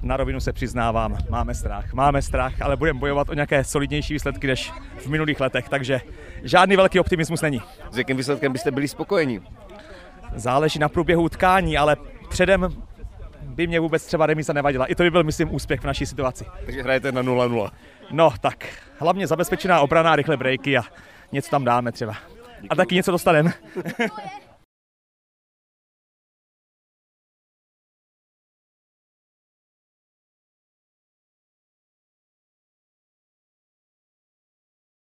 Na rovinu se přiznávám, máme strach, ale budeme bojovat o nějaké solidnější výsledky než v minulých letech, takže žádný velký optimismus není. S jakým výsledkem byste byli spokojeni? Záleží na průběhu utkání, ale předem by mě vůbec třeba remíza nevadila. I to by byl, myslím, úspěch v naší situaci. Takže hrajete na 0-0. No tak, hlavně zabezpečená obrana, rychle breaky a něco tam dáme třeba. A taky něco dostaneme.